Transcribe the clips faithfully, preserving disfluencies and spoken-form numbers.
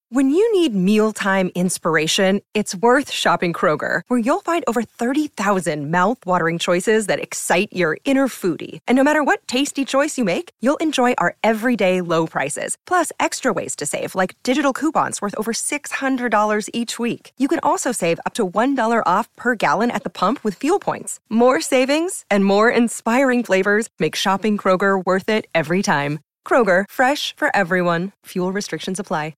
When you need mealtime inspiration, it's worth shopping Kroger, where you'll find over thirty thousand mouth-watering choices that excite your inner foodie. And no matter what tasty choice you make, you'll enjoy our everyday low prices, plus extra ways to save, like digital coupons worth over six hundred dollars each week. You can also save up to one dollar off per gallon at the pump with fuel points. More savings and more inspiring flavors make shopping Kroger worth it every time. Kroger, fresh for everyone. Fuel restrictions apply.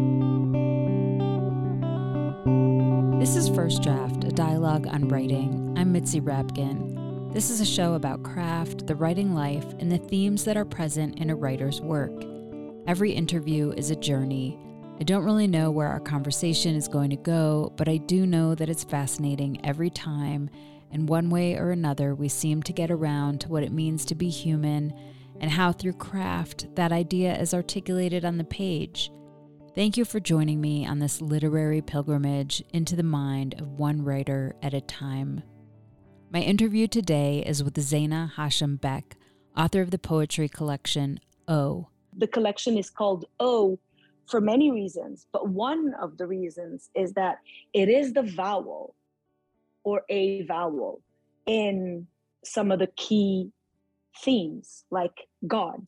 This is First Draft, a dialogue on writing. I'm Mitzi Rapkin. This is a show about craft, the writing life, and the themes that are present in a writer's work. Every interview is a journey. I don't really know where our conversation is going to go, but I do know that it's fascinating every time. In one way or another, we seem to get around to what it means to be human and how through craft, that idea is articulated on the page. Thank you for joining me on this literary pilgrimage into the mind of one writer at a time. My interview today is with Zaina Hashim-Beck, author of the poetry collection, O. The collection is called O for many reasons, but one of the reasons is that it is the vowel or a vowel in some of the key themes like God,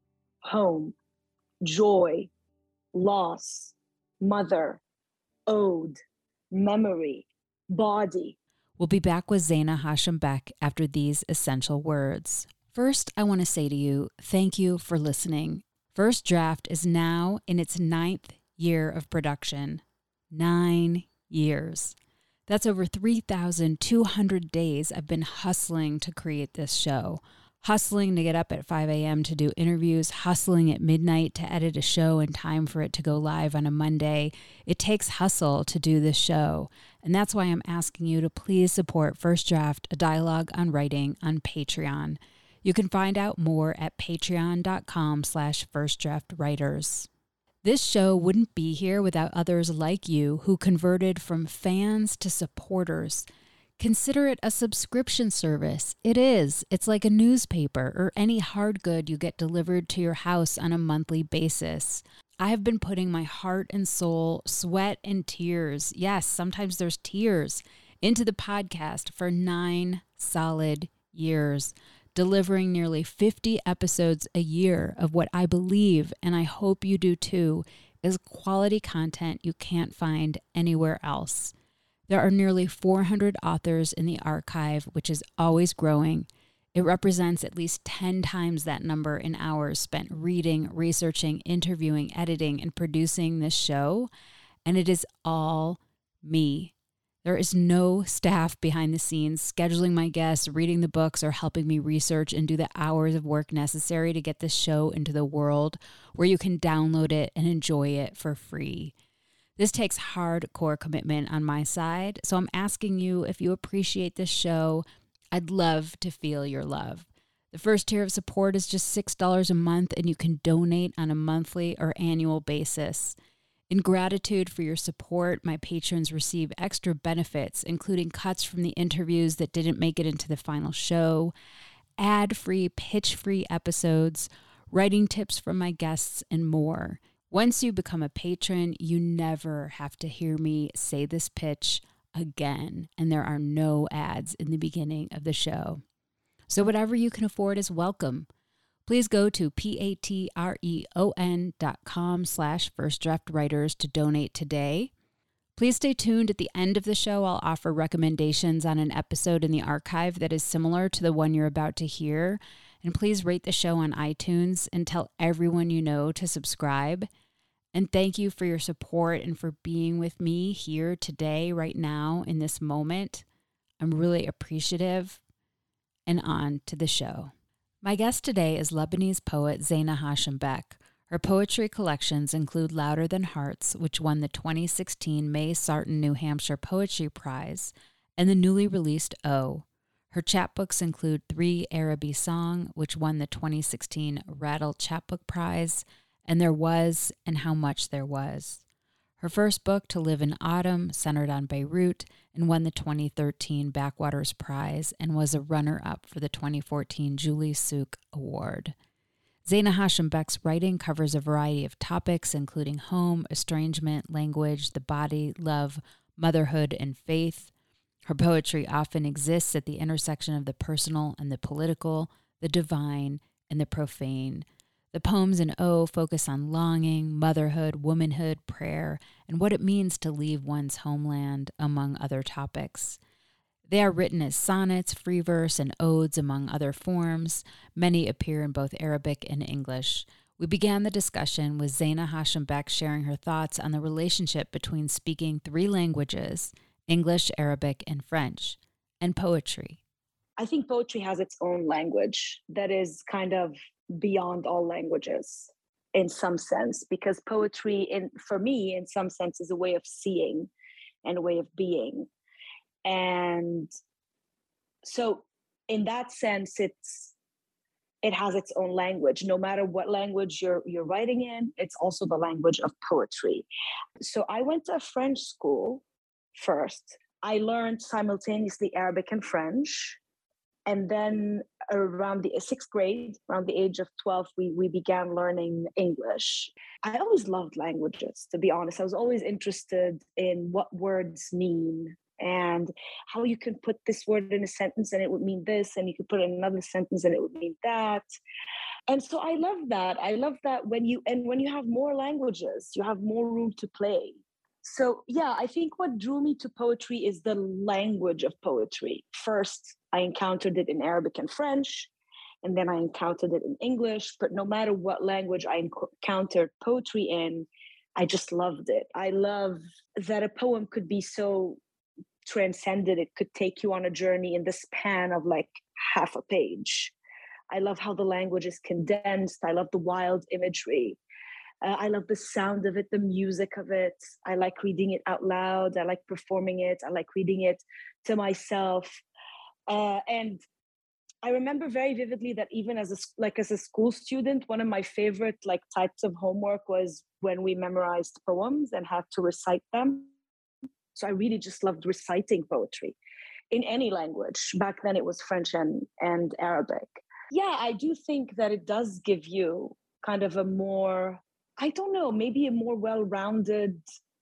home, joy, loss, mother, ode, memory, body. We'll be back with Zaina Hashim-Beck after these essential words. First, I want to say to you, thank you for listening. First Draft is now in its ninth year of production. Nine years. That's over three thousand two hundred days I've been hustling to create this show. Hustling to get up at five a.m. to do interviews, hustling at midnight to edit a show in time for it to go live on a Monday. It takes hustle to do this show, and that's why I'm asking you to please support First Draft, a dialogue on writing, on Patreon. You can find out more at patreon.com slash firstdraftwriters. This show wouldn't be here without others like you who converted from fans to supporters. Consider it a subscription service. It is. It's like a newspaper or any hard good you get delivered to your house on a monthly basis. I have been putting my heart and soul, sweat and tears, yes, sometimes there's tears, into the podcast for nine solid years, delivering nearly fifty episodes a year of what I believe, and I hope you do too, is quality content you can't find anywhere else. There are nearly four hundred authors in the archive, which is always growing. It represents at least ten times that number in hours spent reading, researching, interviewing, editing, and producing this show. And it is all me. There is no staff behind the scenes scheduling my guests, reading the books, or helping me research and do the hours of work necessary to get this show into the world where you can download it and enjoy it for free. This takes hardcore commitment on my side, so I'm asking you, if you appreciate this show, I'd love to feel your love. The first tier of support is just six dollars a month, and you can donate on a monthly or annual basis. In gratitude for your support, my patrons receive extra benefits, including cuts from the interviews that didn't make it into the final show, ad-free, pitch-free episodes, writing tips from my guests, and more. Once you become a patron, you never have to hear me say this pitch again, and there are no ads in the beginning of the show. So whatever you can afford is welcome. Please go to patreon dot com slash firstdraftwriters to donate today. Please stay tuned. At the end of the show, I'll offer recommendations on an episode in the archive that is similar to the one you're about to hear. And please rate the show on iTunes and tell everyone you know to subscribe. And thank you for your support and for being with me here today, right now, in this moment. I'm really appreciative. And on to the show. My guest today is Lebanese poet Zaina Hashim-Beck. Her poetry collections include Louder Than Hearts, which won the twenty sixteen May Sarton, New Hampshire Poetry Prize, and the newly released O. Her chapbooks include Three Araby Song, which won the twenty sixteen Rattle Chapbook Prize, and There Was and How Much There Was. Her first book, To Live in Autumn, centered on Beirut and won the twenty thirteen Backwaters Prize and was a runner-up for the twenty fourteen Julie Suk Award. Zaina Hashim-Beck's writing covers a variety of topics, including home, estrangement, language, the body, love, motherhood, and faith. Her poetry often exists at the intersection of the personal and the political, the divine and the profane. The poems in O focus on longing, motherhood, womanhood, prayer, and what it means to leave one's homeland, among other topics. They are written as sonnets, free verse, and odes, among other forms. Many appear in both Arabic and English. We began the discussion with Zaina Hashim-Beck sharing her thoughts on the relationship between speaking three languages, English, Arabic, and French, and poetry. I think poetry has its own language that is kind of beyond all languages in some sense, because poetry, in for me, in some sense, is a way of seeing and a way of being. And so in that sense, it's it has its own language. No matter what language you're you're writing in, it's also the language of poetry. So I went to a French school first. I learned simultaneously Arabic and French. And then around the sixth grade, around the age of twelve, we, we began learning English. I always loved languages, to be honest. I was always interested in what words mean and how you can put this word in a sentence and it would mean this, and you could put it in another sentence and it would mean that. And so I love that. I love that when you, and when you have more languages, you have more room to play. So yeah, I think what drew me to poetry is the language of poetry. First, I encountered it in Arabic and French, and then I encountered it in English. But no matter what language I encountered poetry in, I just loved it. I love that a poem could be so transcended. It could take you on a journey in the span of like half a page. I love how the language is condensed. I love the wild imagery. Uh, I love the sound of it, the music of it. I like reading it out loud. I like performing it. I like reading it to myself. Uh, and I remember very vividly that even as a, like as a school student, one of my favorite like types of homework was when we memorized poems and had to recite them. So I really just loved reciting poetry in any language. Back then it was French and, and Arabic. Yeah, I do think that it does give you kind of a more, I don't know, maybe a more well-rounded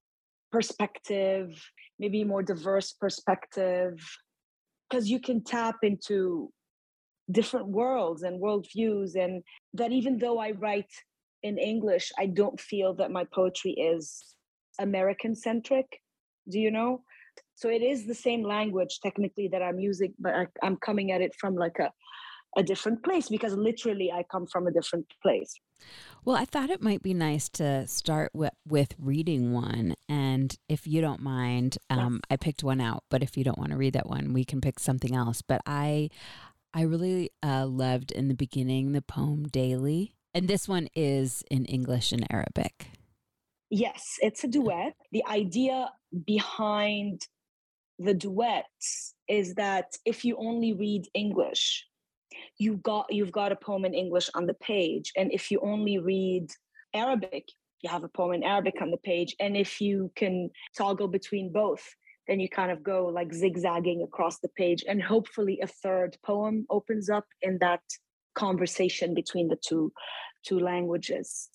perspective, maybe a more diverse perspective, because you can tap into different worlds and worldviews. And that even though I write in English, I don't feel that my poetry is American-centric, do you know? So it is the same language technically that I'm using, but I, I'm coming at it from like a, a different place, because literally I come from a different place. Well, I thought it might be nice to start with, with reading one. And if you don't mind, um, Yes. I picked one out, but if you don't want to read that one, we can pick something else. But I I really uh, loved in the beginning the poem Daily. And this one is in English and Arabic. Yes, it's a duet. The idea behind the duets is that if you only read English, you got you've got a poem in English on the page, and if you only read Arabic, you have a poem in Arabic on the page. And if you can toggle between both, then you kind of go like zigzagging across the page, and hopefully a third poem opens up in that conversation between the two two languages.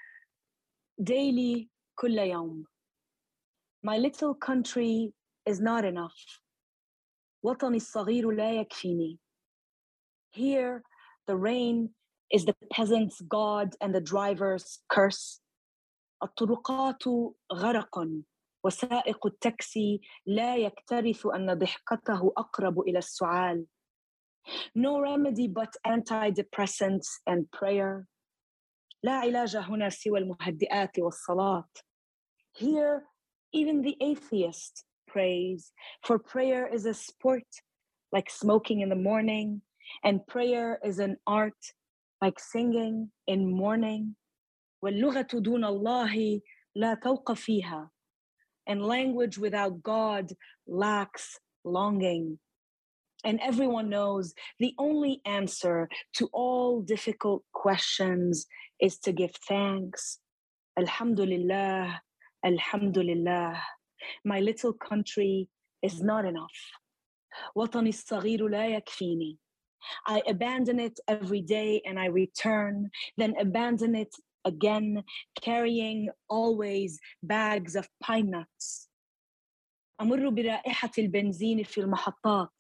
Daily, كل يوم. My little country is not enough. وطني الصغير لا يكفيني. Here, the rain is the peasant's god and the driver's curse. الطرقات غرق وسائق التاكسي لا يكترث أن ضحكته أقرب إلى السعال. No remedy but antidepressants and prayer. لا علاج هنا سوى المهدئات والصلاة. Here, even the atheist prays, for prayer is a sport, like smoking in the morning, and prayer is an art, like singing in mourning. واللغة دون الله لا توق فيها. And language without God lacks longing. And everyone knows the only answer to all difficult questions is to give thanks. Alhamdulillah, Alhamdulillah. My little country is not enough. وطني الصغير لا يكفيني. I abandon it every day and I return, then abandon it again, carrying always bags of pine nuts. أمر برائحة البنزين في المحطات.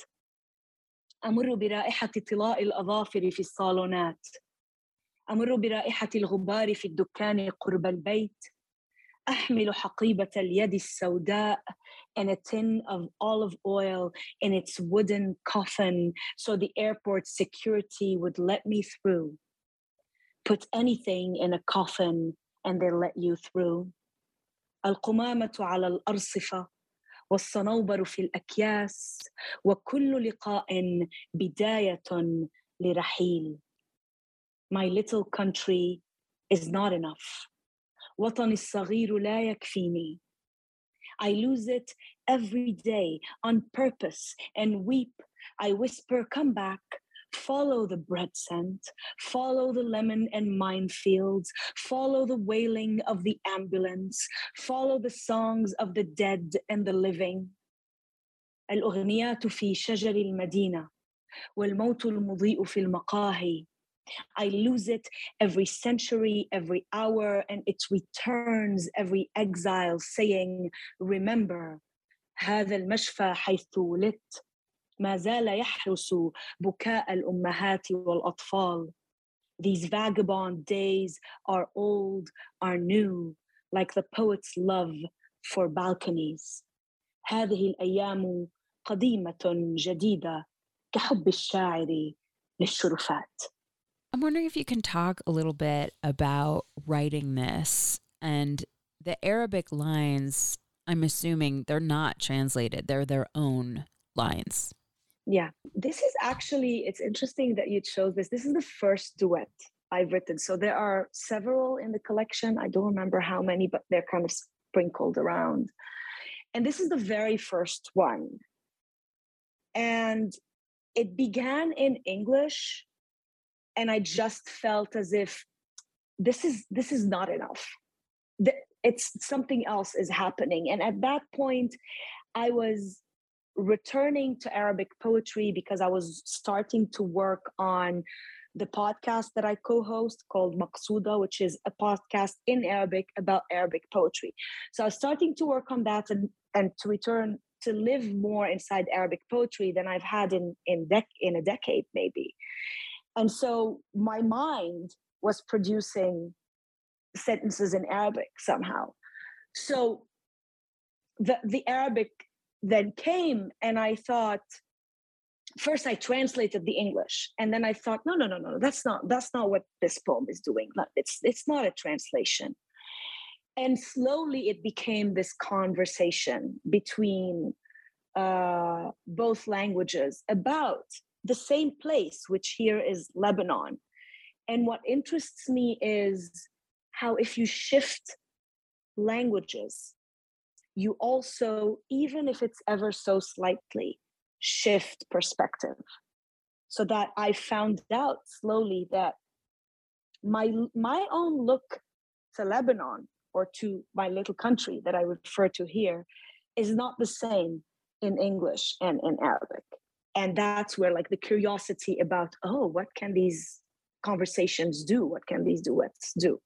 أمر برائحة طلاء الأظافر في الصالونات. أمر برائحة الغبار في الدكان قرب البيت. أحمل حقيبة اليد السوداء and a tin of olive oil in its wooden coffin so the airport security would let me through. Put anything in a coffin and they let you through. القمامة على الأرصفة والصنوبر في الأكياس وكل لقاء بداية لرحيل. My little country is not enough. وطني الصغير لا يكفيني. I lose it every day on purpose and weep. I whisper, come back, follow the bread scent, follow the lemon and minefields, follow the wailing of the ambulance, follow the songs of the dead and the living. الأغنيات في شجر المدينة والموت المضيء في المقاهي. I lose it every century, every hour, and it returns every exile saying, remember, هذا المشفى حيث ولدت ما زال يحرس بكاء الأمهات والأطفال. These vagabond days are old, are new, like the poet's love for balconies. هذه الأيام قديمة جديدة كحب الشاعر للشرفات. I'm wondering if you can talk a little bit about writing this and the Arabic lines. I'm assuming they're not translated. They're their own lines. Yeah, this is actually, it's interesting that you chose this. This is the first duet I've written. So there are several in the collection. I don't remember how many, but they're kind of sprinkled around. And this is the very first one. And it began in English. And I just felt as if this is this is not enough. It's something else is happening. And at that point, I was returning to Arabic poetry because I was starting to work on the podcast that I co-host called Maqsuda, which is a podcast in Arabic about Arabic poetry. So I was starting to work on that and, and to return to live more inside Arabic poetry than I've had in in, dec- in a decade, maybe. And so my mind was producing sentences in Arabic somehow. So the, the Arabic then came, and I thought, first I translated the English, and then I thought, no, no, no, no, that's not that's not what this poem is doing. It's it's not a translation. And slowly it became this conversation between uh, both languages about the same place, which here is Lebanon. And what interests me is how if you shift languages, you also, even if it's ever so slightly, shift perspective. So that I found out slowly that my my own look to Lebanon or to my little country that I refer to here is not the same in English and in Arabic. And that's where like the curiosity about, oh, what can these conversations do? What can these duets do?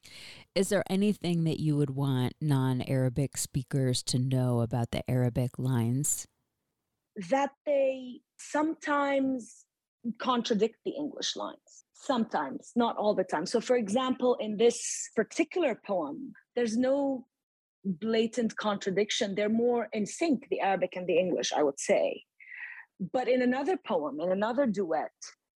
Is there anything that you would want non-Arabic speakers to know about the Arabic lines? That they sometimes contradict the English lines. Sometimes, not all the time. So for example, in this particular poem, there's no blatant contradiction. They're more in sync, the Arabic and the English, I would say. But in another poem, in another duet,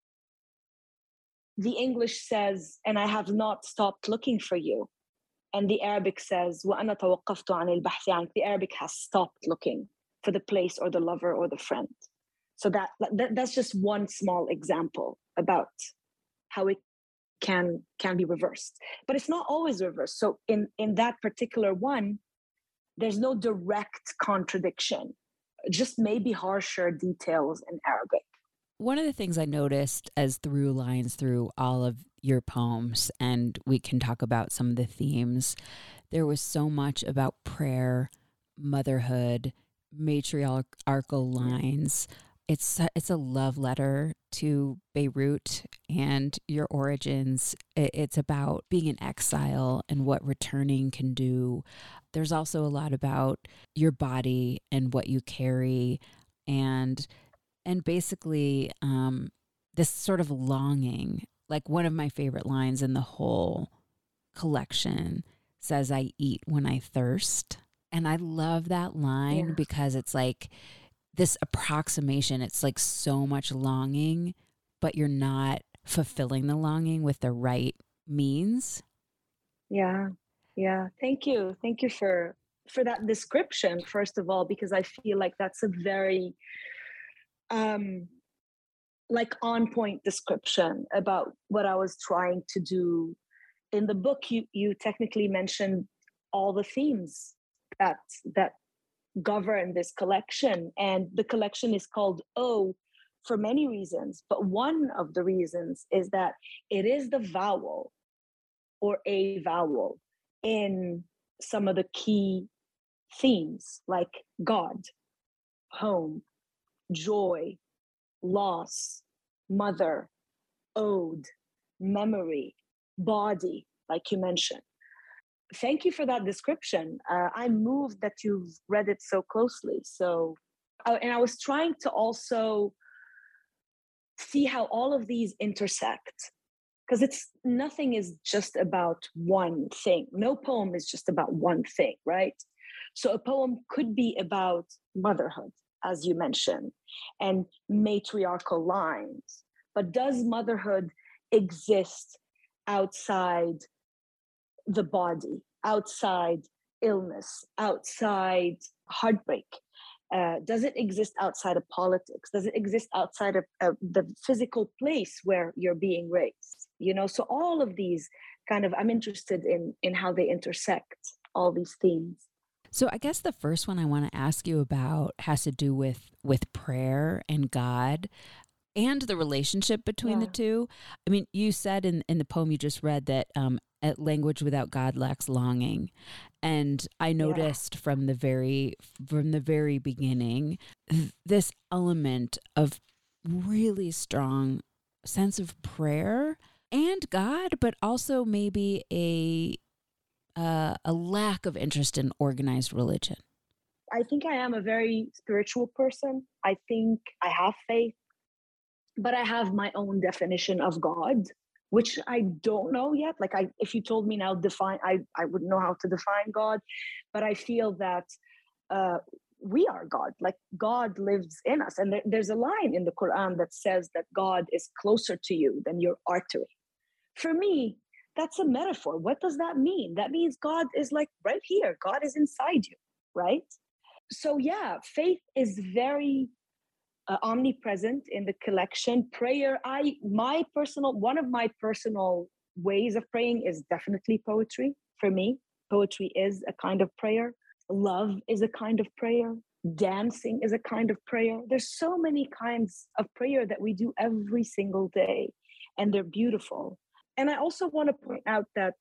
the English says, and I have not stopped looking for you. And the Arabic says, وَأَنَا تَوَقَّفْتُ عَنِ الْبَحْثِ عَنْكَ. The Arabic has stopped looking for the place or the lover or the friend. So that, that that's just one small example about how it can can be reversed. But it's not always reversed. So in, in that particular one, there's no direct contradiction, just maybe harsher details in Arabic. One of the things I noticed as through lines through all of your poems, and we can talk about some of the themes, there was so much about prayer, motherhood, matriarchal lines, It's a, it's a love letter to Beirut and your origins. It, it's about being in exile and what returning can do. There's also a lot about your body and what you carry, and and basically um, this sort of longing. Like one of my favorite lines in the whole collection says, "I eat when I thirst," and I love that line Yeah. because it's like this approximation. It's like so much longing, but you're not fulfilling the longing with the right means. Yeah. Yeah. Thank you. Thank you for for that description, first of all, because I feel like that's a very um like on point description about what I was trying to do in the book. You you technically mentioned all the themes that that govern this collection, and the collection is called O for many reasons, but one of the reasons is that it is the vowel or a vowel in some of the key themes like God, home, joy, loss, mother, ode, memory, body, like you mentioned. Thank you for that description. Uh, I'm moved that you've read it so closely. So, uh, and I was trying to also see how all of these intersect, because it's nothing is just about one thing. No poem is just about one thing, right? So a poem could be about motherhood, as you mentioned, and matriarchal lines. But does motherhood exist outside the body, outside illness, outside heartbreak? Uh, does it exist outside of politics? Does it exist outside of uh, the physical place where you're being raised? You know, so all of these kind of, I'm interested in in how they intersect all these themes. So I guess the first one I want to ask you about has to do with with prayer and God and the relationship between the Yeah. two. I mean, you said in, in the poem you just read that um, "a language without God lacks longing," and I Yeah. noticed from the very from the very beginning this element of really strong sense of prayer and God, but also maybe a uh, a lack of interest in organized religion. I think I am a very spiritual person. I think I have faith, but I have my own definition of God, which I don't know yet. Like I, if you told me now define, I, I wouldn't know how to define God, but I feel that uh, we are God. Like God lives in us, and there, there's a line in the Quran that says that God is closer to you than your artery. For me, that's a metaphor. What does that mean? That means God is like right here. God is inside you, right? So yeah, faith is very uh, omnipresent in the collection. Prayer, I my personal one of my personal ways of praying is definitely poetry. For me, poetry is a kind of prayer. Love is a kind of prayer. Dancing is a kind of prayer. There's so many kinds of prayer that we do every single day, and they're beautiful. And I also want to point out that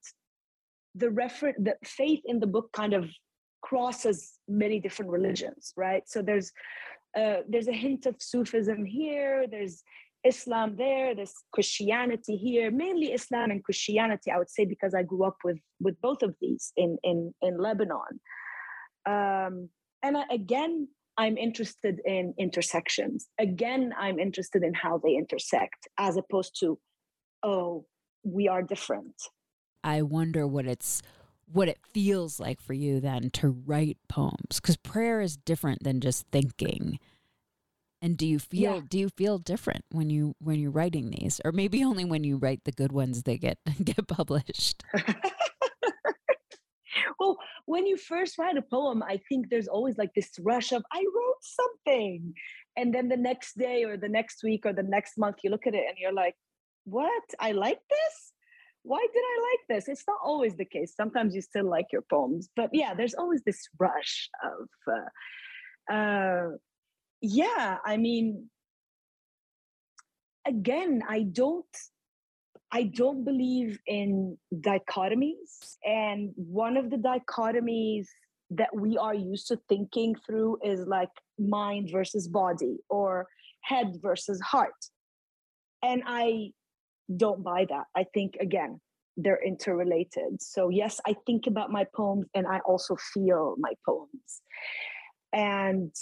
the refer the faith in the book kind of crosses many different religions, right? So there's uh, there's a hint of Sufism here, there's Islam there, there's Christianity here, mainly Islam and Christianity, I would say, because I grew up with with both of these in in in Lebanon. Um, and I, again, I'm interested in intersections. Again, I'm interested in how they intersect, as opposed to, oh, we are different. I wonder what it's what it feels like for you then to write poems, because prayer is different than just thinking. And do you feel Yeah. do you feel different when you when you're writing these, or maybe only when you write the good ones they get get published? Well, when you first write a poem, I think there's always like this rush of, I wrote something. And then the next day or the next week or the next month, you look at it and you're like, what? I like this? Why did I like this? It's not always the case. Sometimes you still like your poems. But yeah, there's always this rush of, uh, uh, yeah, I mean, again, I don't I don't believe in dichotomies. And one of the dichotomies that we are used to thinking through is like mind versus body, or head versus heart. And I don't buy that. I think, again, they're interrelated. So yes, I think about my poems and I also feel my poems. And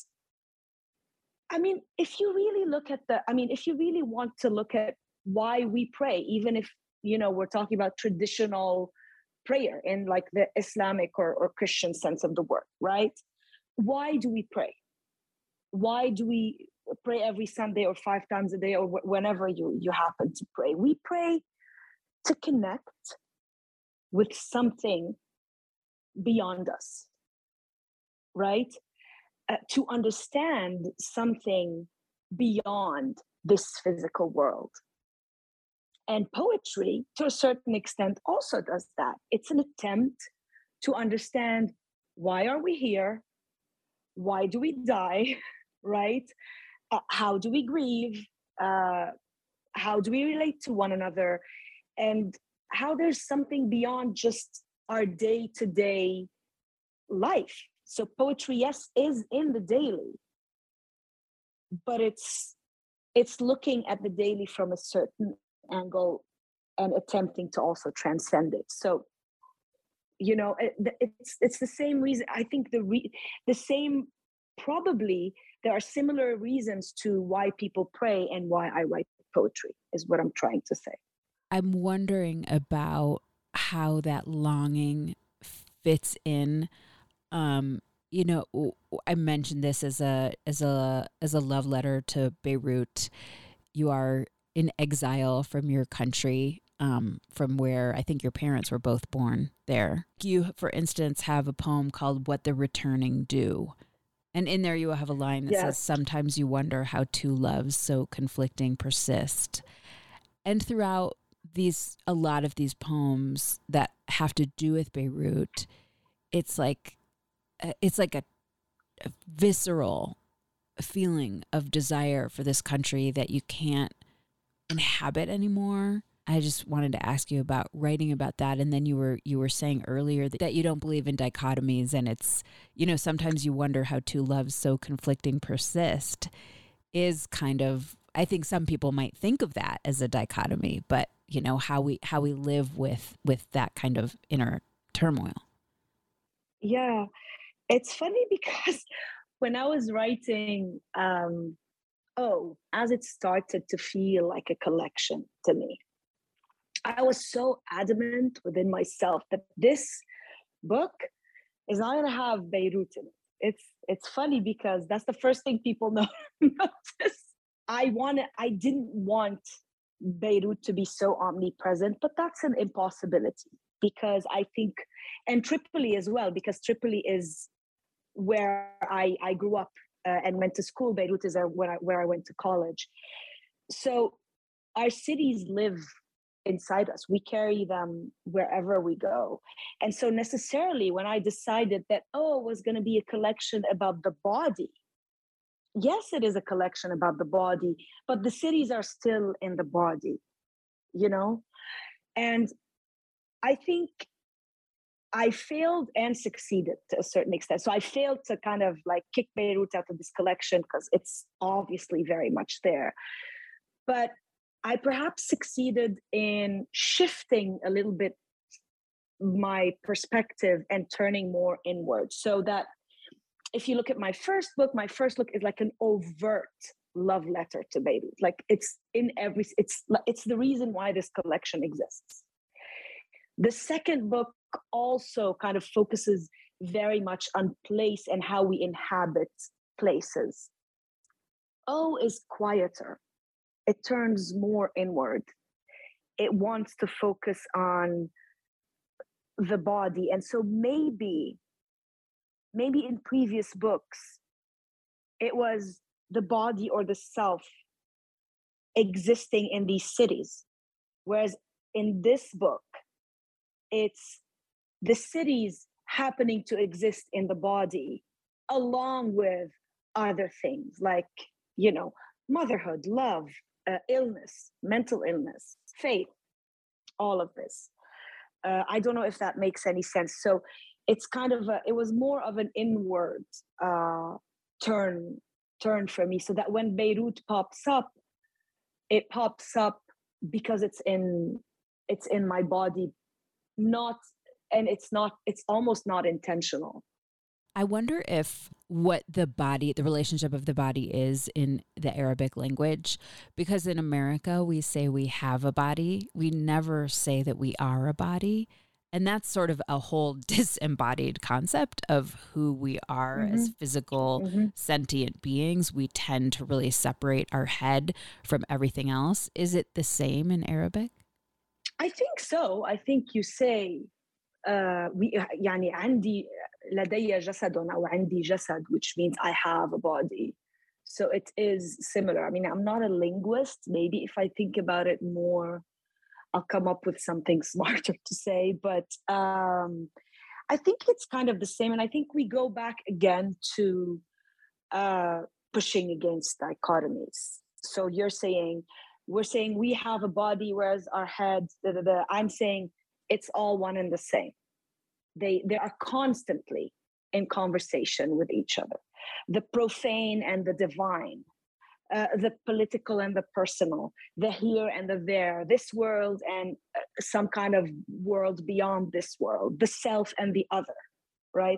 I mean, if you really look at the, I mean, if you really want to look at why we pray, even if, you know, we're talking about traditional prayer in like the Islamic or, or Christian sense of the word, right? Why do we pray? Why do we pray every Sunday or five times a day or wh- whenever you, you happen to pray? We pray to connect with something beyond us, right? Uh, to understand something beyond this physical world. And poetry, to a certain extent, also does that. It's an attempt to understand, why are we here? Why do we die? Right? Uh, how do we grieve? Uh, how do we relate to one another? And how there's something beyond just our day-to-day life. So poetry, yes, is in the daily, but it's it's looking at the daily from a certain angle and attempting to also transcend it. So, you know, it, it's it's the same reason. I think the re, the same probably there are similar reasons to why people pray and why I write poetry, is what I'm trying to say. I'm wondering about how that longing fits in. Um, you know, I mentioned this as a as a as a love letter to Beirut. You are in exile from your country, um, from where I think your parents were both born there. You, for instance, have a poem called "What the Returning Do." And in there you have a line that Yes. says, "Sometimes you wonder how two loves so conflicting persist." And throughout these, a lot of these poems that have to do with Beirut, it's like, it's like a, a visceral feeling of desire for this country that you can't inhabit anymore. I just wanted to ask you about writing about that. And then you were you were saying earlier that, that you don't believe in dichotomies, and it's, you know, sometimes you wonder how two loves so conflicting persist is kind of, I think some people might think of that as a dichotomy, but you know, how we how we live with with that kind of inner turmoil. Yeah, it's funny because when I was writing, um, oh, as it started to feel like a collection to me, I was so adamant within myself that this book is not going to have Beirut in it. It's it's funny because that's the first thing people know, notice. I wanted, I didn't want Beirut to be so omnipresent, but that's an impossibility because I think, and Tripoli as well, because Tripoli is where I, I grew up uh, and went to school. Beirut is where I, where I went to college. So our cities live inside us. We carry them wherever we go. And so necessarily when I decided that, oh, it was going to be a collection about the body, yes, it is a collection about the body, but the cities are still in the body, you know? And I think I failed and succeeded to a certain extent. So I failed to kind of like kick Beirut out of this collection because it's obviously very much there. But I perhaps succeeded in shifting a little bit my perspective and turning more inward, so that if you look at my first book, my first book is like an overt love letter to Beirut. Like it's in every, it's it's the reason why this collection exists. The second book also kind of focuses very much on place and how we inhabit places. O is quieter. It turns more inward. It wants to focus on the body. And so maybe, maybe in previous books, it was the body or the self existing in these cities. Whereas in this book, it's the cities happening to exist in the body along with other things like, you know, motherhood, love, uh, illness, mental illness, faith, all of this. Uh, I don't know if that makes any sense. So it's kind of, a, it was more of an inward uh, turn turn for me, so that when Beirut pops up, it pops up because it's in it's in my body, not and it's not it's almost not intentional. I wonder if what the body, the relationship of the body is in the Arabic language, because in America, we say we have a body. We never say that we are a body. And that's sort of a whole disembodied concept of who we are Mm-hmm. as physical, Mm-hmm. sentient beings. We tend to really separate our head from everything else. Is it the same in Arabic? I think so. I think you say uh, we يعني عندي لدي جسد أو عندي جسد, which means I have a body. So it is similar. I mean, I'm not a linguist. Maybe if I think about it more, I'll come up with something smarter to say. But um, I think it's kind of the same. And I think we go back again to uh, pushing against dichotomies. So you're saying, we're saying we have a body, whereas our heads, da, da, da. I'm saying it's all one and the same. They, they are constantly in conversation with each other. The profane and the divine, uh, the political and the personal, the here and the there, this world and uh, some kind of world beyond this world, the self and the other, right?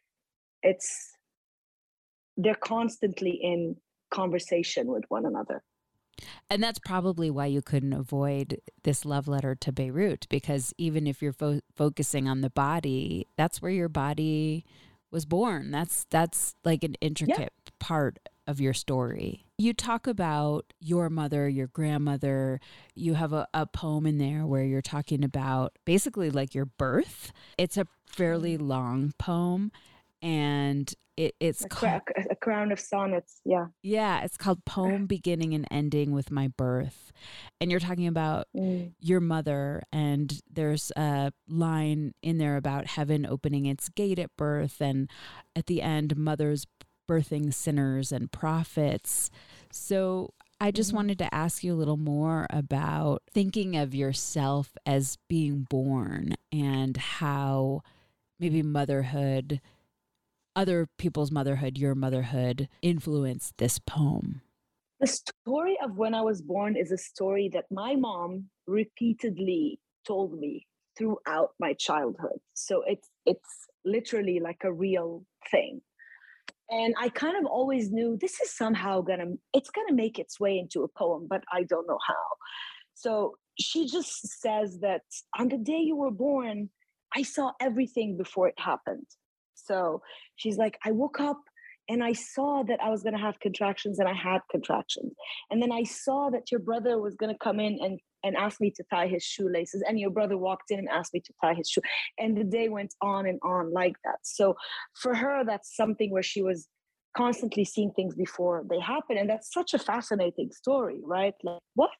It's, they're constantly in conversation with one another. And that's probably why you couldn't avoid this love letter to Beirut, because even if you're fo- focusing on the body, that's where your body was born. That's that's like an intricate yeah. part of your story. You talk about your mother, your grandmother. You have a, a poem in there where you're talking about basically like your birth. It's a fairly long poem, and it, it's a, called cra- a crown of sonnets. Yeah. Yeah. It's called Poem Beginning and Ending with My Birth. And you're talking about mm. your mother, and there's a line in there about heaven opening its gate at birth. And at the end, mothers birthing sinners and prophets. So I just mm-hmm. wanted to ask you a little more about thinking of yourself as being born, and how maybe motherhood, other people's motherhood, your motherhood, influenced this poem. The story of when I was born is a story that my mom repeatedly told me throughout my childhood. So it's it's literally like a real thing. And I kind of always knew this is somehow gonna, it's gonna make its way into a poem, but I don't know how. So she just says that on the day you were born, I saw everything before it happened. So she's like, I woke up and I saw that I was going to have contractions, and I had contractions. And then I saw that your brother was going to come in and, and ask me to tie his shoelaces. And your brother walked in and asked me to tie his shoe. And the day went on and on like that. So for her, that's something where she was constantly seeing things before they happen. And that's such a fascinating story, right? Like, what?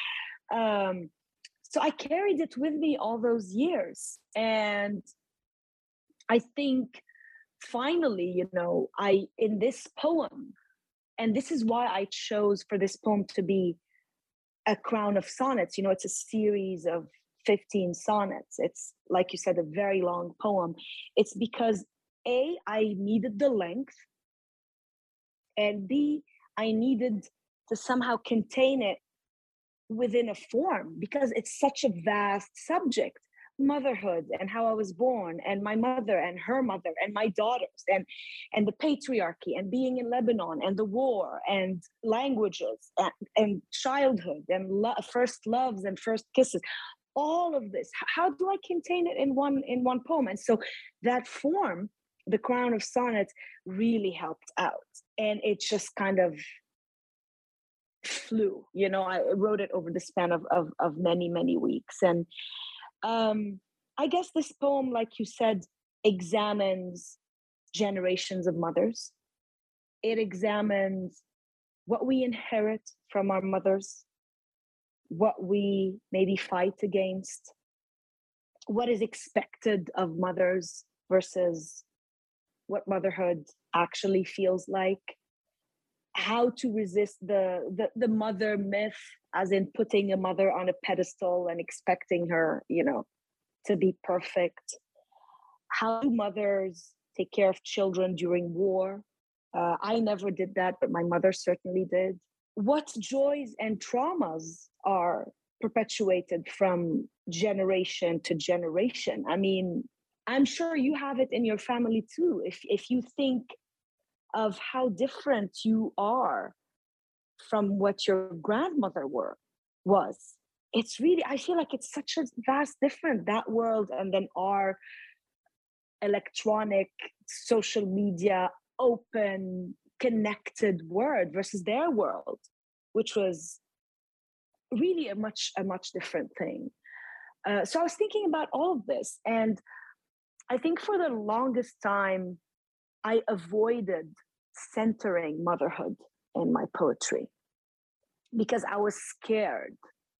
Um, so I carried it with me all those years. And I think finally, you know, I, in this poem, and this is why I chose for this poem to be a crown of sonnets. You know, it's a series of fifteen sonnets. It's, like you said, a very long poem. It's because A, I needed the length, and B, I needed to somehow contain it within a form, because it's such a vast subject. Motherhood and how I was born, and my mother and her mother and my daughters, and and the patriarchy, and being in Lebanon, and the war, and languages, and, and childhood, and lo- first loves and first kisses. All of this, how do I contain it in one in one poem? And so that form, the crown of sonnets, really helped out, and it just kind of flew. You know, I wrote it over the span of of, of many many weeks. And Um, I guess this poem, like you said, examines generations of mothers. It examines what we inherit from our mothers, what we maybe fight against, what is expected of mothers versus what motherhood actually feels like, how to resist the, the the mother myth, as in putting a mother on a pedestal and expecting her, you know, to be perfect. How do mothers take care of children during war? Uh, I never did that, but my mother certainly did. What joys and traumas are perpetuated from generation to generation? I mean, I'm sure you have it in your family too. If if you think of how different you are from what your grandmother were was, it's really, I feel like it's such a vast difference, that world and then our electronic, social media, open, connected world versus their world, which was really a much a much different thing. Uh, so I was thinking about all of this, and I think for the longest time, I avoided centering motherhood in my poetry because I was scared.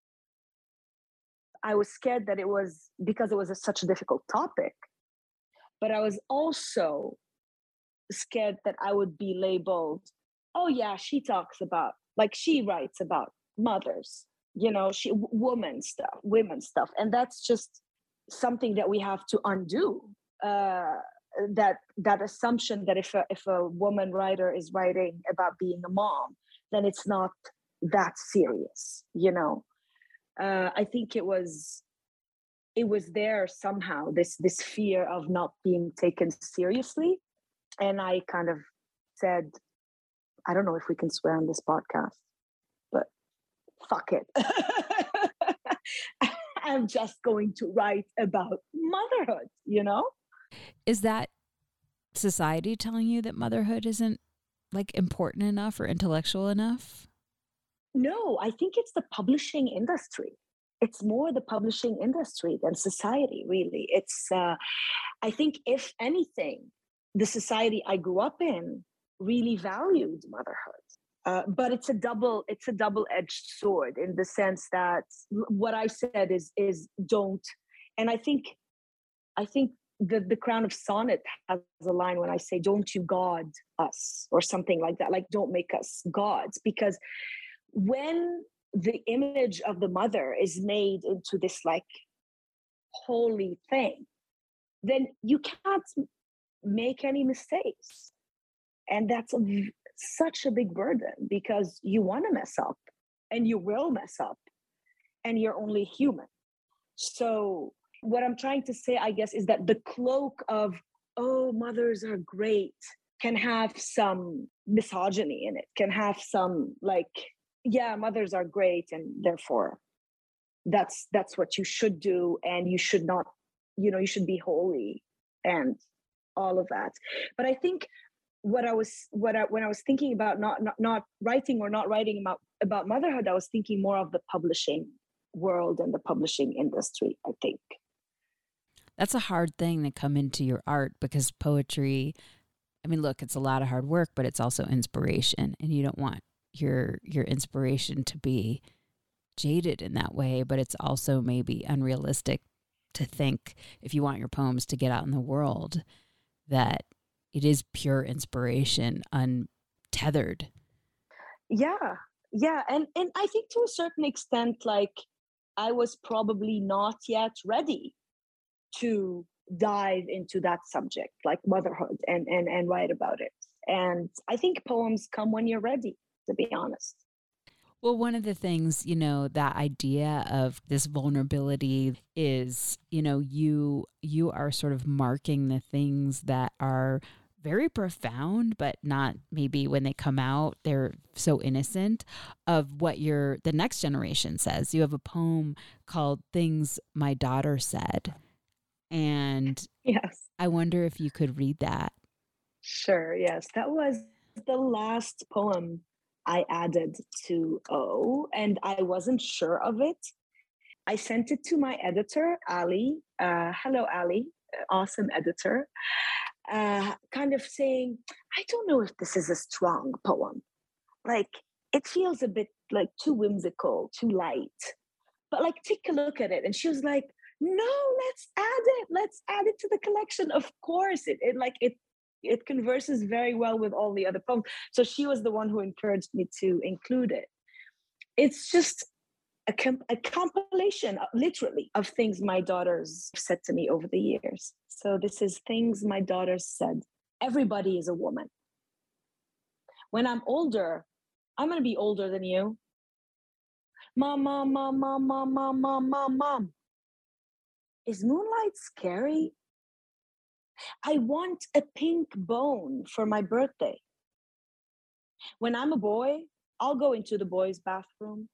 I was scared that it was because it was a, such a difficult topic, but I was also scared that I would be labeled, oh yeah, she talks about, like she writes about mothers, you know, she w- woman stuff, women stuff. And that's just something that we have to undo. Uh, that that assumption that if a, if a woman writer is writing about being a mom, then it's not that serious, you know. Uh, I think it was it was there somehow, this this fear of not being taken seriously. And I kind of said, I don't know if we can swear on this podcast, but fuck it. I'm just going to write about motherhood, you know? Is that society telling you that motherhood isn't like important enough or intellectual enough? No, I think it's the publishing industry. It's more the publishing industry than society, really. It's, uh, I think, if anything, the society I grew up in really valued motherhood. Uh, but it's a double, it's a double-edged sword in the sense that what I said is is don't. And I think, I think the the Crown of Sonnet has a line when I say, "Don't you God us," or something like that. Like, don't make us gods, because when the image of the mother is made into this like holy thing, then you can't make any mistakes. And that's a, such a big burden because you want to mess up and you will mess up and you're only human. So what I'm trying to say, I guess, is that the cloak of, oh, mothers are great, can have some misogyny in it, can have some like, yeah, mothers are great and therefore that's that's what you should do, and you should not, you know, you should be holy and all of that. But I think what I was what I when I was thinking about not not, not writing or not writing about about motherhood, I was thinking more of the publishing world and the publishing industry, I think. That's a hard thing to come into your art because poetry, I mean, look, it's a lot of hard work, but it's also inspiration, and you don't want your your inspiration to be jaded in that way, but it's also maybe unrealistic to think, if you want your poems to get out in the world, that it is pure inspiration, untethered. Yeah, yeah. And and I think to a certain extent, like, I was probably not yet ready to dive into that subject, like motherhood, and and and write about it. And I think poems come when you're ready, to be honest. Well, one of the things, you know, that idea of this vulnerability is, you know, you you are sort of marking the things that are very profound, but not maybe when they come out, they're so innocent of what your the next generation says. You have a poem called Things My Daughter Said. And Yes. I wonder if you could read that. Sure, yes. That was the last poem I added to O, and I wasn't sure of it. I sent it to my editor, Ali. Uh, hello, Ali, awesome editor. Uh, kind of saying, I don't know if this is a strong poem. Like, it feels a bit like too whimsical, too light. But like, take a look at it. And she was like, no, let's add it. Let's add it to the collection. Of course, it, it like it it converses very well with all the other poems. So she was the one who encouraged me to include it. It's just a, comp- a compilation, uh, literally, of things my daughters said to me over the years. So this is Things My Daughters Said. Everybody is a woman. When I'm older, I'm going to be older than you. Mom, mom, mom, mom, mom, mom, mom, mom, mom. Is moonlight scary? I want a pink bone for my birthday. When I'm a boy, I'll go into the boys' bathroom.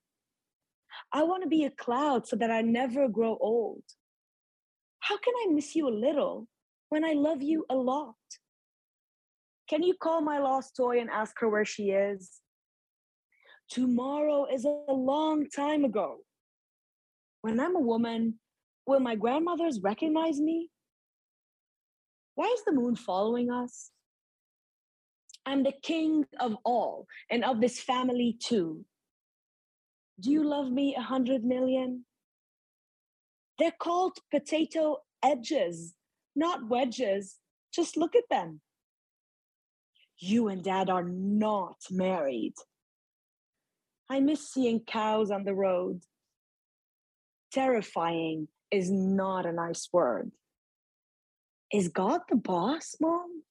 I want to be a cloud so that I never grow old. How can I miss you a little when I love you a lot? Can you call my lost toy and ask her where she is? Tomorrow is a long time ago. When I'm a woman, will my grandmothers recognize me? Why is the moon following us? I'm the king of all and of this family too. Do you love me a hundred million? They're called potato edges, not wedges. Just look at them. You and Dad are not married. I miss seeing cows on the road. Terrifying is not a nice word. Is God the boss, Mom?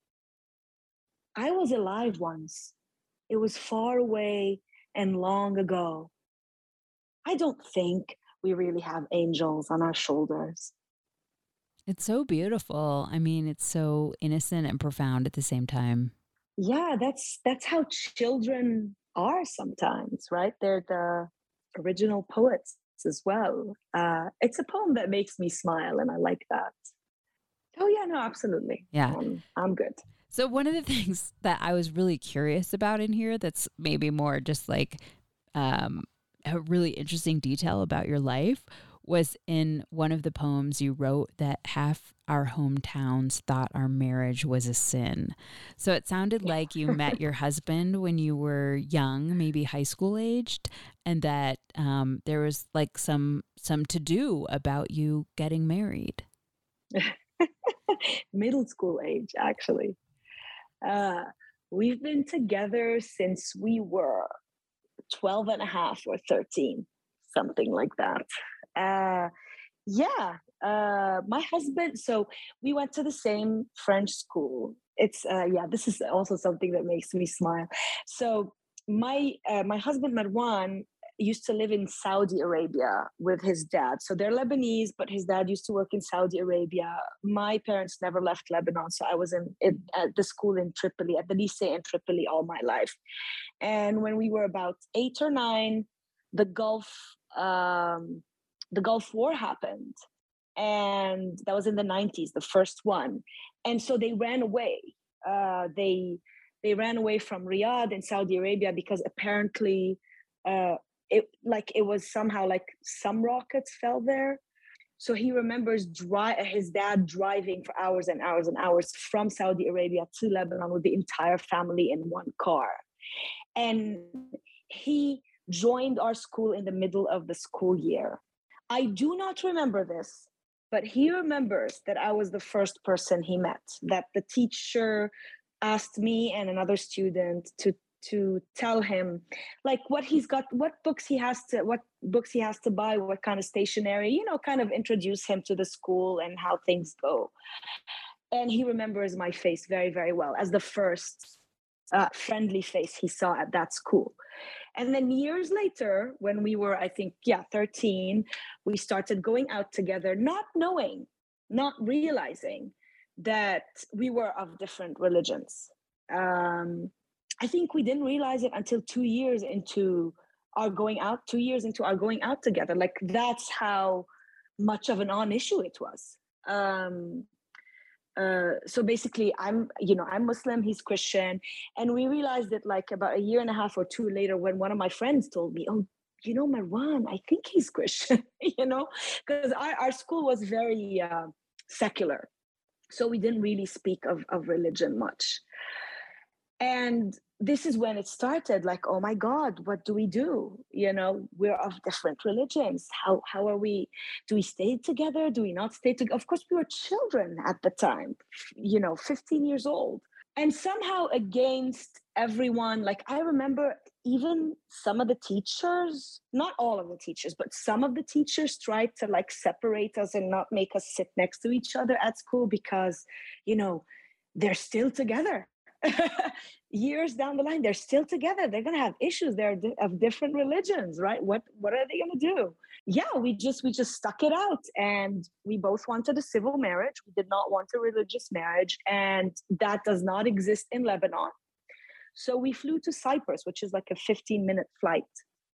I was alive once. It was far away and long ago. I don't think we really have angels on our shoulders. It's so beautiful. I mean, it's so innocent and profound at the same time. Yeah, that's that's how children are sometimes, right? They're the original poets as well. Uh, it's a poem that makes me smile, and I like that. Oh yeah, no, absolutely. Yeah. Um, I'm good. So one of the things that I was really curious about in here that's maybe more just like um, a really interesting detail about your life was in one of the poems you wrote that half our hometowns thought our marriage was a sin. So it sounded like you met your husband when you were young, maybe high school aged, and that um, there was like some some to do about you getting married. Middle school age, actually. Uh, we've been together since we were twelve and a half or thirteen, something like that. Uh, yeah, uh, my husband, so we went to the same French school. It's, uh, yeah, this is also something that makes me smile. So my, uh, my husband, Marwan, used to live in Saudi Arabia with his dad. So they're Lebanese, but his dad used to work in Saudi Arabia. My parents never left Lebanon. So I was in, in at the school in Tripoli, at the lycée in Tripoli all my life. And when we were about eight or nine, the Gulf, um, the Gulf War happened. And that was in the nineties, the first one. And so they ran away. Uh, they, they ran away from Riyadh in Saudi Arabia because apparently uh, it like it was somehow like some rockets fell there. So he remembers dri- his dad driving for hours and hours and hours from Saudi Arabia to Lebanon with the entire family in one car. And he joined our school in the middle of the school year. I do not remember this, but he remembers that I was the first person he met, that the teacher asked me and another student to to tell him like what he's got, what books he has to, what books he has to buy, what kind of stationery, you know, kind of introduce him to the school and how things go. And he remembers my face very, very well as the first uh, friendly face he saw at that school. And then years later, when we were, I think, yeah, thirteen, we started going out together, not knowing, not realizing that we were of different religions. Um, I think we didn't realize it until two years into our going out, two years into our going out together. Like that's how much of a non-issue it was. Um, uh, so basically, I'm, you know, I'm Muslim, he's Christian, and we realized it like about a year and a half or two later when one of my friends told me, "Oh, you know, Marwan, I think he's Christian," you know, because our, our school was very uh, secular, so we didn't really speak of of religion much. And this is when it started like, oh my God, what do we do? You know, we're of different religions. How how are we, do we stay together? Do we not stay together? Of course, we were children at the time, you know, fifteen years old. And somehow against everyone, like I remember even some of the teachers, not all of the teachers, but some of the teachers tried to like separate us and not make us sit next to each other at school because, you know, they're still together. years down the line, they're still together. They're going to have issues. They're di- of different religions, right? What what are they going to do? Yeah, we just we just stuck it out, and we both wanted a civil marriage. We did not want a religious marriage, and that does not exist in Lebanon. So we flew to Cyprus, which is like a fifteen minute flight,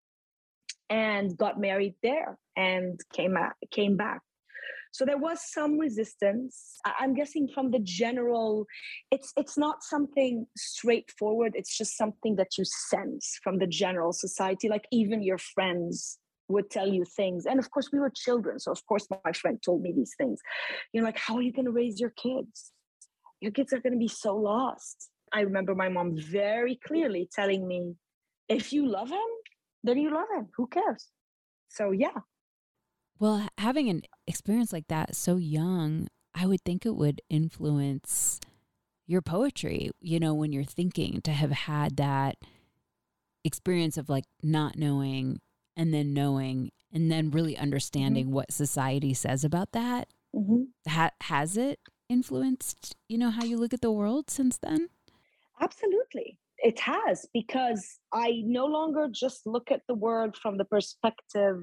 and got married there, and came back, came back. So there was some resistance. I- I'm guessing from the general, it's it's not something straightforward. It's just something that you sense from the general society. Like even your friends would tell you things. And of course, we were children. So of course, my friend told me these things. You're like, how are you going to raise your kids? Your kids are going to be so lost. I remember my mom very clearly telling me, if you love him, then you love him. Who cares? So yeah. Well, h- having an experience like that so young, I would think it would influence your poetry, you know, when you're thinking to have had that experience of like not knowing and then knowing and then really Mm-hmm. understanding what society says about that. Mm-hmm. Ha- has it influenced, you know, how you look at the world since then? Absolutely. It has, because I no longer just look at the world from the perspective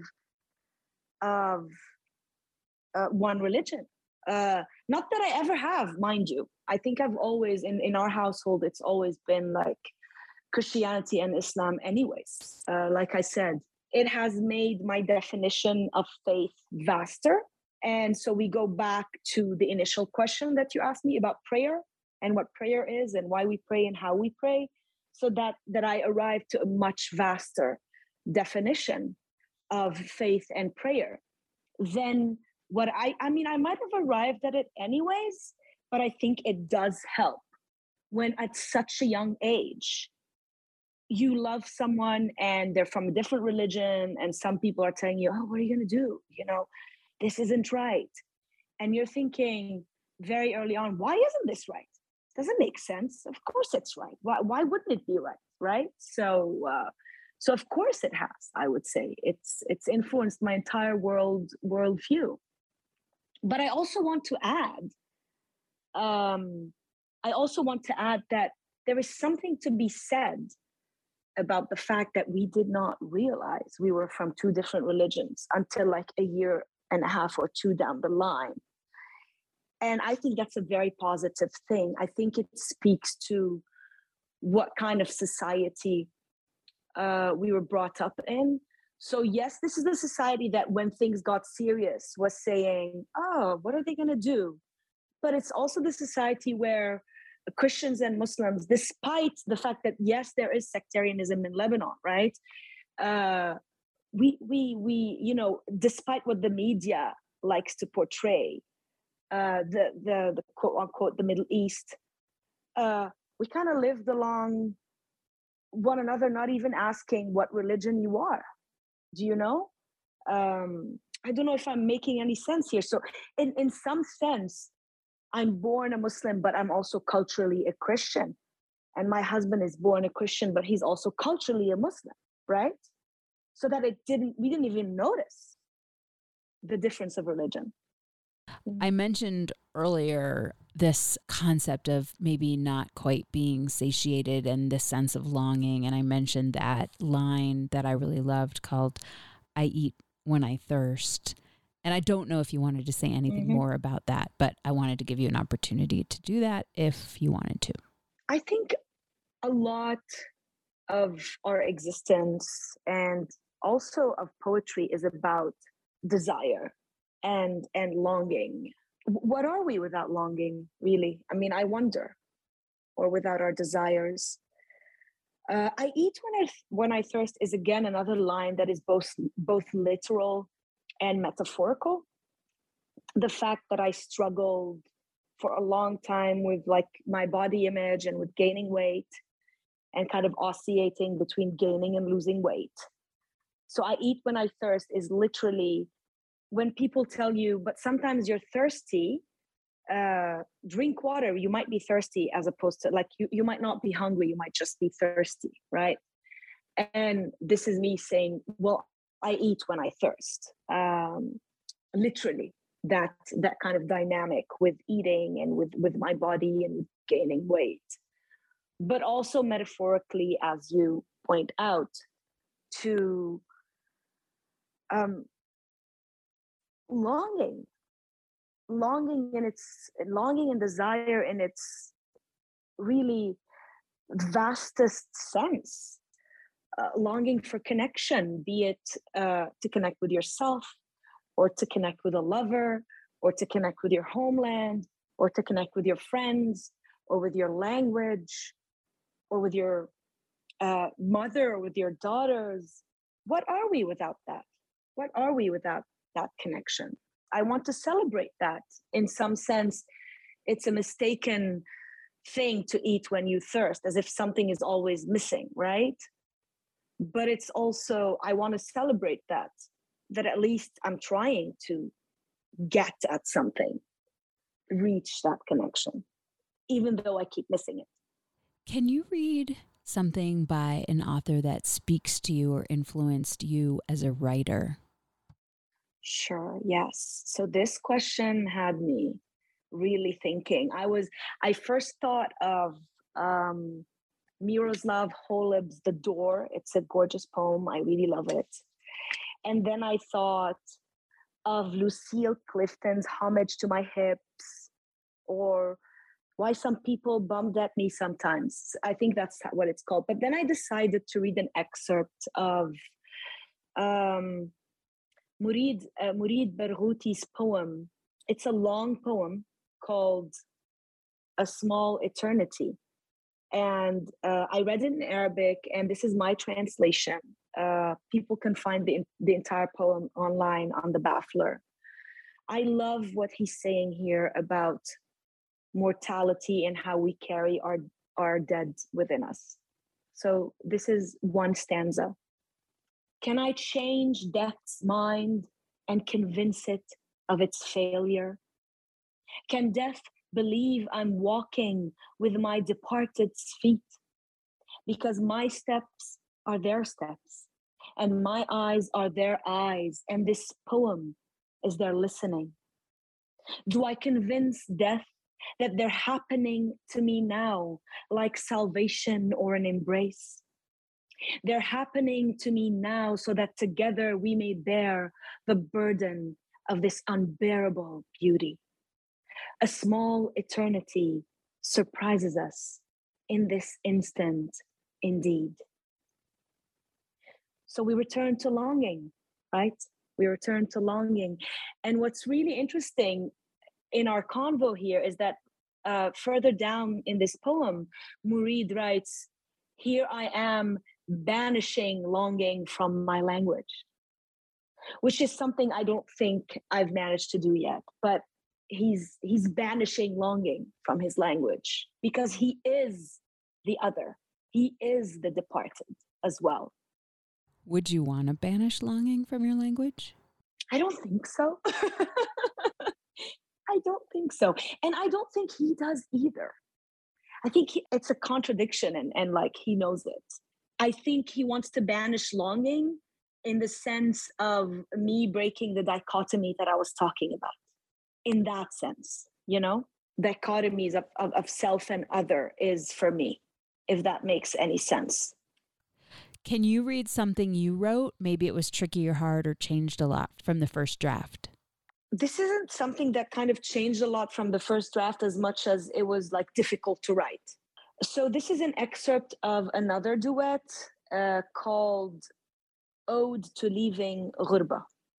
of uh, one religion. Uh, not that I ever have, mind you. I think I've always, in, in our household, it's always been like Christianity and Islam, anyways. Uh, like I said, it has made my definition of faith vaster. And so we go back to the initial question that you asked me about prayer and what prayer is and why we pray and how we pray. So that that I arrived to a much vaster definition of faith and prayer than what I I mean, I might have arrived at it anyways, but I think it does help when at such a young age you love someone and they're from a different religion, and some people are telling you, oh, what are you going to do? You know, this isn't right. And you're thinking very early on, why isn't this right? Doesn't make sense. Of course it's right. Why, why wouldn't it be right? Right. So, uh, so of course it has, I would say it's, it's influenced my entire world worldview. But I also want to add, um, I also want to add that there is something to be said about the fact that we did not realize we were from two different religions until like a year and a half or two down the line. And I think that's a very positive thing. I think it speaks to what kind of society uh, we were brought up in. So, yes, this is the society that when things got serious was saying, oh, what are they going to do? But it's also the society where Christians and Muslims, despite the fact that, yes, there is sectarianism in Lebanon, right? Uh, we, we, we, you know, despite what the media likes to portray, uh, the, the, the quote unquote, the Middle East, uh, we kind of lived along one another, not even asking what religion you are. Do you know? Um, I don't know if I'm making any sense here. So in, in some sense, I'm born a Muslim, but I'm also culturally a Christian. And my husband is born a Christian, but he's also culturally a Muslim, right? So that it didn't, we didn't even notice the difference of religion. I mentioned earlier this concept of maybe not quite being satiated and this sense of longing. And I mentioned that line that I really loved called, I eat when I thirst. And I don't know if you wanted to say anything Mhm. more about that, but I wanted to give you an opportunity to do that if you wanted to. I think a lot of our existence and also of poetry is about desire and and longing. W- What are we without longing, really? I mean, I wonder. Or without our desires. Uh, I eat when I when I thirst is again another line that is both both literal and metaphorical. The fact that I struggled for a long time with like my body image and with gaining weight and kind of oscillating between gaining and losing weight. So I eat when I thirst is literally when people tell you, but sometimes you're thirsty, uh, drink water. You might be thirsty as opposed to like you, you might not be hungry. You might just be thirsty, right? And this is me saying, well, I eat when I thirst. Um, literally, that that kind of dynamic with eating and with with my body and with gaining weight. but also metaphorically, as you point out, to um, longing, longing in its longing and desire in its really vastest sense, uh, longing for connection, be it uh, to connect with yourself, or to connect with a lover, or to connect with your homeland, or to connect with your friends, or with your language, or with your uh, mother, or with your daughters. What are we without that? What are we without that connection? I want to celebrate that. In some sense, it's a mistaken thing to eat when you thirst, as if something is always missing, right? But it's also, I want to celebrate that, that at least I'm trying to get at something, reach that connection, even though I keep missing it. Can you read something by an author that speaks to you or influenced you as a writer? Sure, yes. So this question had me really thinking. I was, I first thought of um, Miroslav Holub's The Door. It's a gorgeous poem. I really love it. And then I thought of Lucille Clifton's Homage to My Hips, or Why Some People Bummed at Me Sometimes. I think that's what it's called. But then I decided to read an excerpt of um, Murid, uh, Murid Barghouti's poem. It's a long poem called A Small Eternity. And uh, I read it in Arabic, and this is my translation. Uh, people can find the, the entire poem online on the Baffler. I love what he's saying here about mortality and how we carry our, our dead within us. So this is one stanza. Can I change death's mind and convince it of its failure? Can death believe I'm walking with my departed's feet? Because my steps are their steps, and my eyes are their eyes, and this poem is their listening. Do I convince death that they're happening to me now, like salvation or an embrace? They're happening to me now so that together we may bear the burden of this unbearable beauty. A small eternity surprises us in this instant, indeed. So we return to longing, right? We return to longing. And what's really interesting in our convo here is that uh, further down in this poem, Murid writes, "Here I am banishing longing from my language," which is something I don't think I've managed to do yet. But he's he's banishing longing from his language because he is the other. He is the departed as well. Would you want to banish longing from your language? I don't think so. I don't think so. And I don't think he does either. I think he, it's a contradiction, and, and like he knows it. I think he wants to banish longing in the sense of me breaking the dichotomy that I was talking about. In that sense, you know, dichotomies of, of, of self and other is for me, if that makes any sense. Can you read something you wrote? Maybe it was tricky or hard or changed a lot from the first draft. This isn't something that kind of changed a lot from the first draft as much as it was like difficult to write. So this is an excerpt of another duet uh, called Ode to Leaving غربة.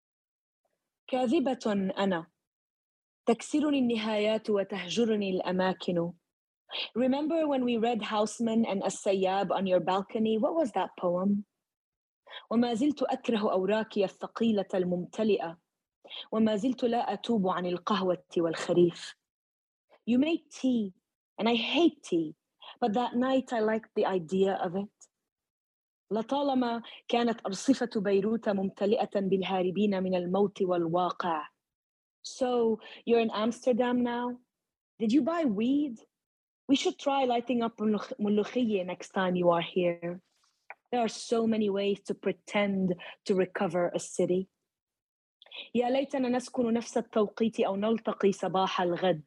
كاذبة أنا تكسرني النهايات وتهجرني الأماكن. Remember when we read Houseman and As-Sayyab on your balcony? What was that poem? وما زلت أكره أوراقي الثقيلة الممتلئة وما زلت لا أتوب عن القهوة والخريف. You made tea, and I hate tea, but that night I liked the idea of it. لطالما كانت أرصفة بيروت ممتلئة بالهاربين من الموت والواقع. So you're in Amsterdam now? Did you buy weed? We should try lighting up ملوخية next time you are here. There are so many ways to pretend to recover a city. يا ليتنا نسكن نفس التوقيت أو نلتقي صباح الغد.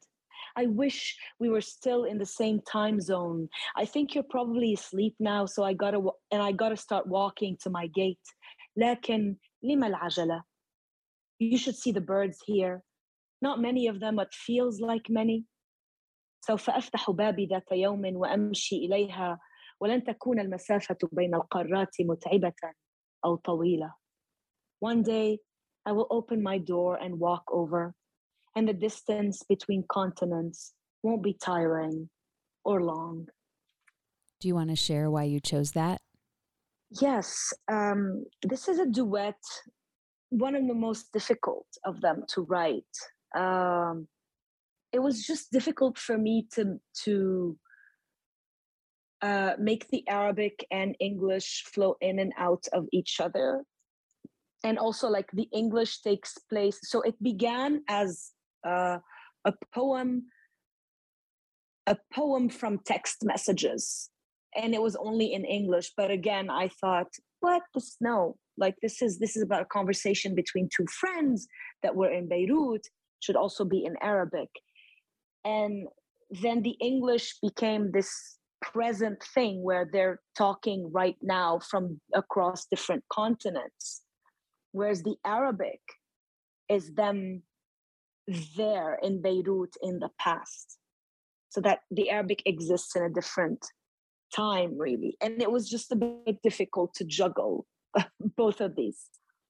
I wish we were still in the same time zone. I think you're probably asleep now, so I gotta wa- and I gotta start walking to my gate. لكن لما العجلة? You should see the birds here. Not many of them, but feels like many. سوف أفتح بابي ذات يوم وأمشي إليها ولن تكون المسافة بين القارات متعبة أو طويلة. One day, I will open my door and walk over, and the distance between continents won't be tiring or long. Do you want to share why you chose that? Yes, um, this is a duet, one of the most difficult of them to write. Um, it was just difficult for me to to uh, make the Arabic and English flow in and out of each other. And also, like, the English takes place. So it began as uh, a poem, a poem from text messages, and it was only in English. But again, I thought, what? This no, like this is this is about a conversation between two friends that were in Beirut. Should also be in Arabic, and then the English became this present thing where they're talking right now from across different continents. Whereas the Arabic is them there in Beirut in the past. So that the Arabic exists in a different time, really. And it was just a bit difficult to juggle both of these.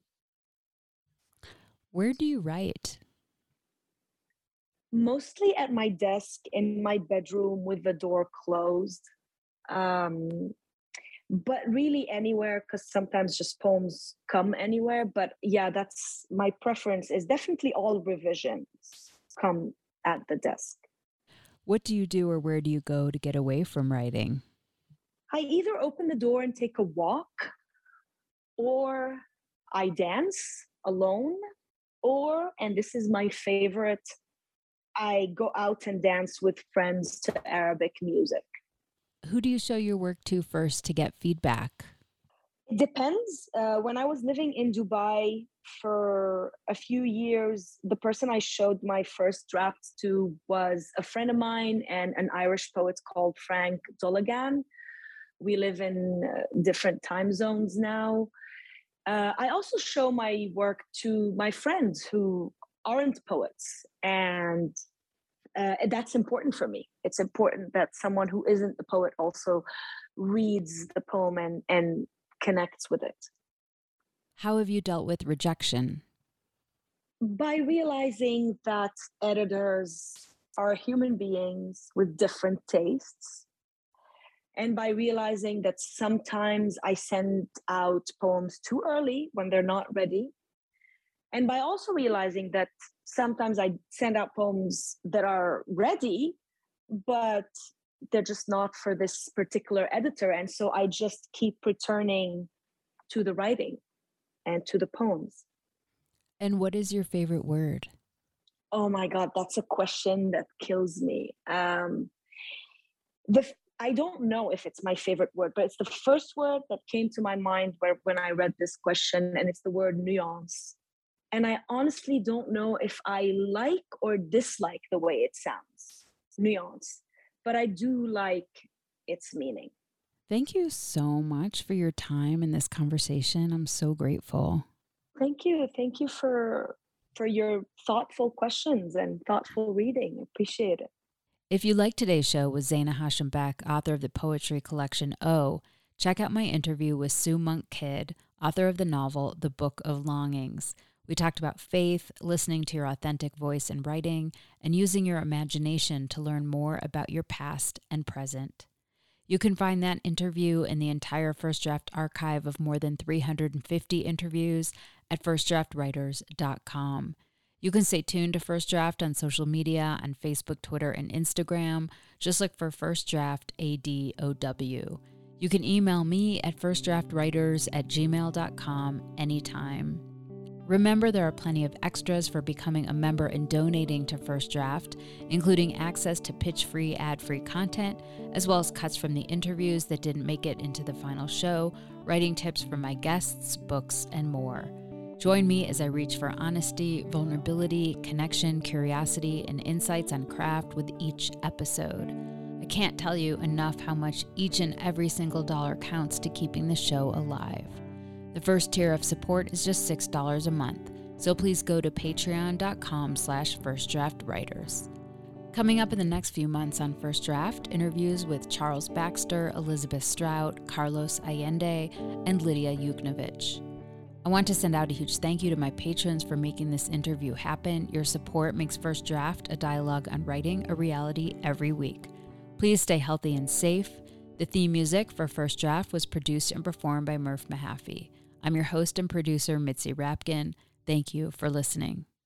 Where do you write? Mostly at my desk in my bedroom with the door closed. Um, but really anywhere, because sometimes just poems come anywhere. But yeah, that's my preference, is definitely all revisions come at the desk. What do you do or where do you go to get away from writing? I either open the door and take a walk, or I dance alone, or, and this is my favorite, I go out and dance with friends to Arabic music. Who do you show your work to first to get feedback? It depends. Uh, when I was living in Dubai for a few years, the person I showed my first drafts to was a friend of mine and an Irish poet called Frank Dolligan. We live in uh, different time zones now. Uh, I also show my work to my friends who aren't poets, and uh, that's important for me. It's important that someone who isn't a poet also reads the poem and, and connects with it. How have you dealt with rejection? By realizing that editors are human beings with different tastes, and by realizing that sometimes I send out poems too early when they're not ready, and by also realizing that sometimes I send out poems that are ready, but they're just not for this particular editor. And so I just keep returning to the writing and to the poems. And what is your favorite word? Oh my God, that's a question that kills me. Um, the I don't know if it's my favorite word, but it's the first word that came to my mind where, when I read this question, and it's the word nuance. And I honestly don't know if I like or dislike the way it sounds, nuance, but I do like its meaning. Thank you so much for your time in this conversation. I'm so grateful. Thank you. Thank you for for your thoughtful questions and thoughtful reading. Appreciate it. If you liked today's show with Zaina Hashim-Beck, author of the poetry collection O, check out my interview with Sue Monk Kidd, author of the novel The Book of Longings. We talked about faith, listening to your authentic voice in writing, and using your imagination to learn more about your past and present. You can find that interview in the entire First Draft archive of more than three hundred fifty interviews at first draft writers dot com. You can stay tuned to First Draft on social media on Facebook, Twitter, and Instagram. Just look for First Draft A D O W. You can email me at first draft writers at gmail dot com anytime. Remember, there are plenty of extras for becoming a member and donating to First Draft, including access to pitch-free, ad-free content, as well as cuts from the interviews that didn't make it into the final show, writing tips from my guests, books, and more. Join me as I reach for honesty, vulnerability, connection, curiosity, and insights on craft with each episode. I can't tell you enough how much each and every single dollar counts to keeping the show alive. The first tier of support is just six dollars a month, so please go to patreon.com slash firstdraftwriters. Coming up in the next few months on First Draft, interviews with Charles Baxter, Elizabeth Strout, Carlos Allende, and Lydia Yuknovich. I want to send out a huge thank you to my patrons for making this interview happen. Your support makes First Draft, a dialogue on writing, a reality every week. Please stay healthy and safe. The theme music for First Draft was produced and performed by Murph Mahaffey. I'm your host and producer, Mitzi Rapkin. Thank you for listening.